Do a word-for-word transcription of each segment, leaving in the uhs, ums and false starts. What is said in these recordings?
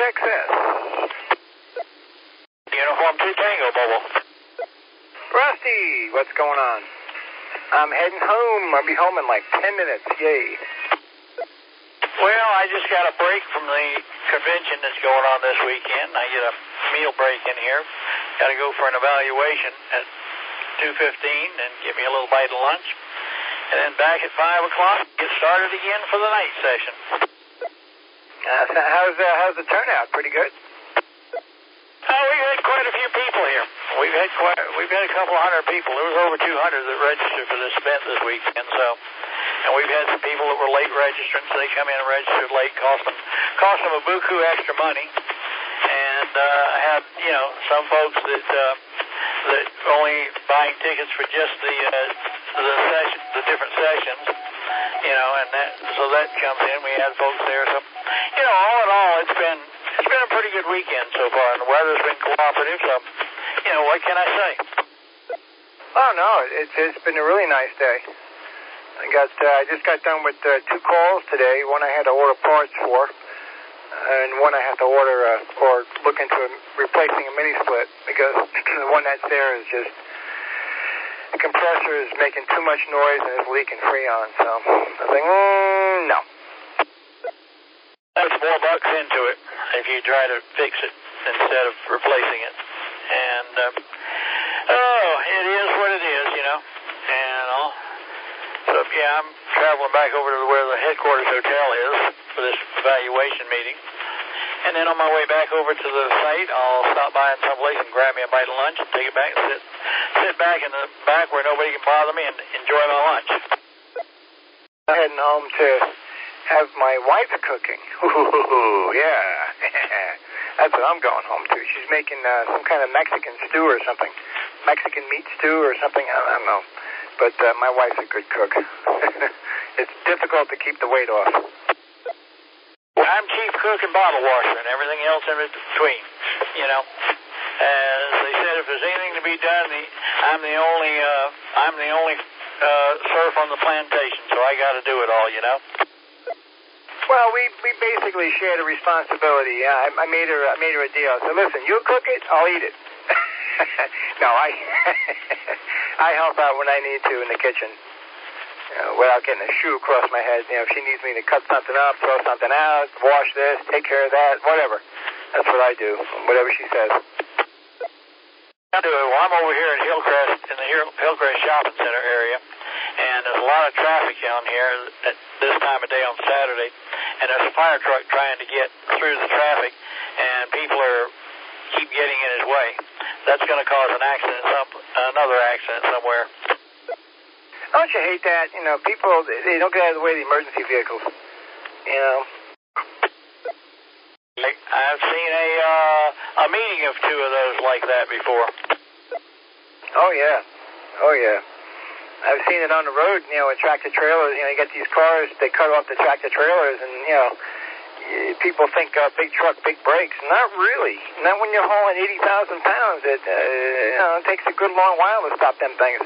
X S. Uniform two Tango, Bobo. Rusty, what's going on? I'm heading home. I'll be home in like ten minutes. Yay. Well, I just got a break from the convention that's going on this weekend. I get a meal break in here. Got to go for an evaluation at two fifteen and get me a little bite of lunch. And then back at five o'clock, get started again for the night session. Uh, so how's, uh, how's the turnout? Pretty good? Oh, we've had quite a few people here. We've had quite, we've had a couple hundred people. There was over two hundred that registered for this event this weekend. So, and we've had some people that were late registrants. They come in and registered late, cost them, cost them a buku extra money. And uh, had, you know, some folks that uh, that only buying tickets for just the uh, the session, the different sessions. You know, and that so that comes in. We had folks there. So, you know, all in all, it's been. It's been a pretty good weekend so far, and the weather's been cooperative, so, you know, what can I say? Oh, no, it's, it's been a really nice day. I got, uh, I just got done with uh, two calls today. One I had to order parts for, and one I have to order uh, or look into replacing a mini split, because the one that's there is just, the compressor is making too much noise and is leaking freon, so I was like, mm, no. That's more bucks into it if you try to fix it instead of replacing it. And, um, oh, it is what it is, you know. And, uh, so, yeah, I'm traveling back over to where the headquarters hotel is for this evaluation meeting. And then on my way back over to the site, I'll stop by in some place and grab me a bite of lunch and take it back and sit, sit back in the back where nobody can bother me and enjoy my lunch. I'm heading home to have my wife cooking. Ooh, yeah. That's what I'm going home to. She's making uh, some kind of Mexican stew or something. Mexican meat stew or something. I, I don't know. But uh, my wife's a good cook. It's difficult to keep the weight off. I'm chief cook and bottle washer and everything else in between, you know. As they said, if there's anything to be done, the, I'm the only, uh, I'm the only uh, serf on the plantation, so I got to do it all, you know. Well, we, we basically share the responsibility. Yeah, I, I made her I made her a deal. I said, listen, you cook it, I'll eat it. No, I I help out when I need to in the kitchen, you know, without getting a shoe across my head. You know, if she needs me to cut something up, throw something out, wash this, take care of that, whatever. That's what I do, whatever she says. I do it. Well, I'm over here in Hillcrest, in the Hillcrest Shopping Center area, and there's a lot of traffic down here at this time of day on Saturday, and there's a fire truck trying to get through the traffic, and people are keep getting in his way. That's going to cause an accident, some another accident somewhere. Don't you hate that? You know, people, they don't get out of the way of the emergency vehicles, you know. I've seen a uh, a meeting of two of those like that before. Oh, yeah. Oh, yeah. I've seen it on the road, you know, with tractor trailers. You know, you get these cars, they cut off the tractor trailers, and, you know, people think uh, big truck, big brakes. Not really. Not when you're hauling eighty thousand pounds. It, uh, you know, it takes a good long while to stop them things.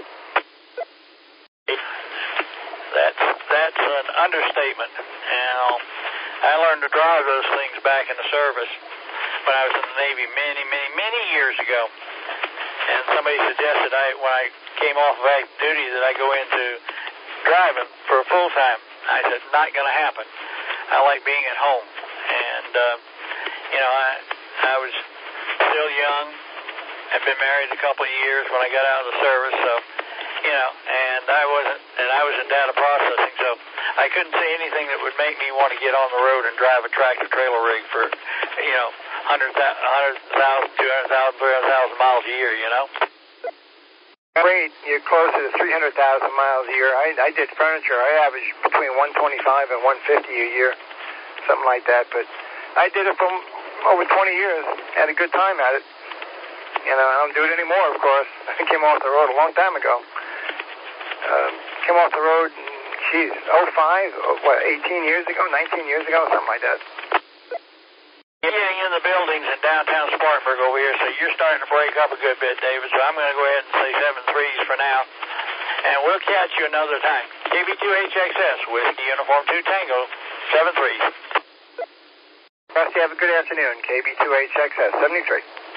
That's, that's an understatement. Now, I learned to drive those things back in the service when I was in the Navy many, many, many years ago. And somebody suggested I, when I came off of active duty, that I go into driving for a full time. I said, not going to happen. I like being at home. And, uh, you know, I, I was still young. I'd been married a couple of years when I got out of the service, so, you know, and I wasn't, and I was in data processing, so I couldn't see anything that would make me want to get on the road and drive a tractor trailer rig for, you know, one hundred thousand, two hundred thousand, three hundred thousand miles a year, you know? Wait, you're closer to three hundred thousand miles a year. I, I did furniture. I averaged between one twenty-five and one fifty a year, something like that. But I did it for over twenty years. Had a good time at it. You know, I don't do it anymore, of course. I came off the road a long time ago. Um, came off the road, geez, oh five, what, eighteen years ago, nineteen years ago, something like that. Getting in the buildings in downtown Spartanburg over here, so you're starting to break up a good bit, David, so I'm going to go ahead and say seven threes for now, and we'll catch you another time. K B two H X S, Whiskey Uniform two Tango, seven threes. Rusty, have a good afternoon. K B two H X S seventy-three.